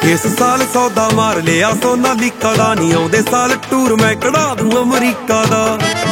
इस साल सौदा मार लिया सोनालिका दा, नहीं आउंदे साल टूर मैं कढ़ा दूं अमरीका दा।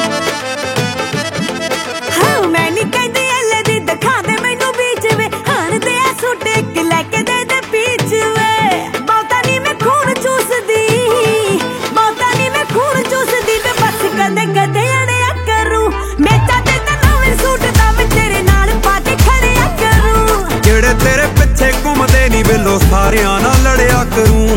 तेरे पिछे घूमदे नी वेलो सारियां नाल लड़िया करूं।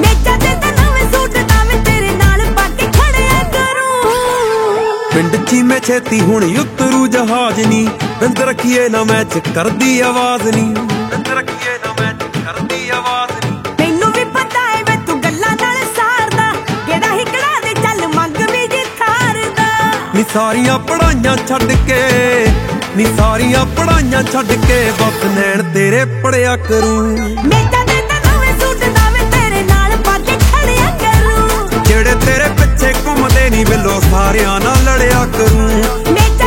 पिंड चीमे छेती हुण उतरू जहाज नी, बिंद रखिए ना मैच करदी आवाज नी, बिंद रखिए ना मैच करदी आवाज नी। मैनू भी पता है वे तू गल्लां नाल सारदा, गेड़ा ही कढ़ा दे चल मंग भी जी थारदा। नी सारियां पढ़ाइयां छड्ड के, नी सारियां पढ़ाइयां छड्ड के बस नैन तेरे पढ़िया करूं। जेड़े तेरे पिछे घूमदे नी वेलो सारियां नाल लड़िया करूं।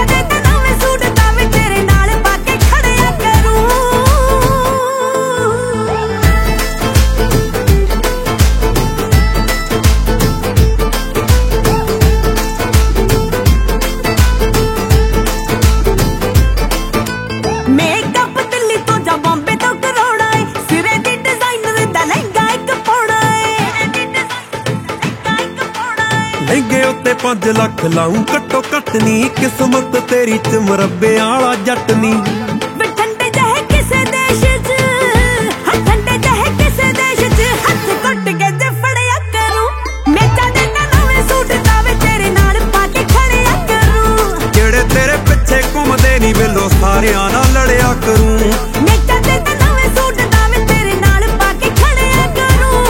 लहंगे उत्ते 5 लाख लाऊं घट्टो घट नी, किस्मत तेरी च मुरब्बे आला जट नी। ठंडे जहे किसे देश च, ठंडे जहे किसे देश च हथ घुट के जे फड़िया करूं। मेचा दे नवे सूट दावे तेरे नाल पाके खड़िया करूं। जेड़े तेरे पिछे घूमदे नी वेलो सारियां नाल लड़िया करूं। मेचा दे नवे सूट दावे तेरे नाल पाके खड़िया करूं।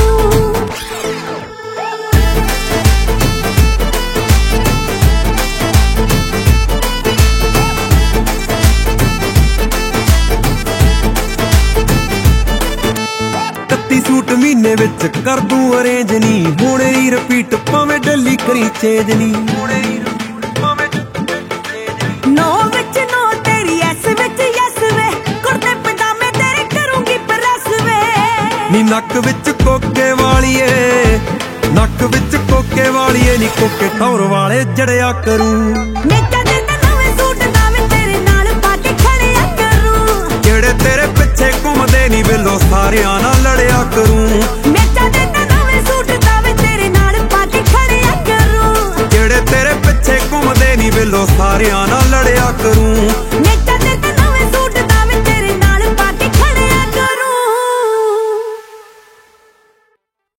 सूट महीने विच कर दूं अरेंज नी, हुणे ही रिपीट भावें डली करी चेंज नी। नो विच नो तेरी एस विच यस वे, कुर्ते पजामे तेरे करूंगी प्रेस वे। नी नक विच कोके वालीए, नक विच कोके वालीए नी कोके टौर वाले जड़िया करूं। मेचा दे नवे सूट दावे तेरे नाल पाके खड़िया करूं। जेड़े तेरे पिछे घूमदे नी वेलो सारियां नाल लड़िया करूं।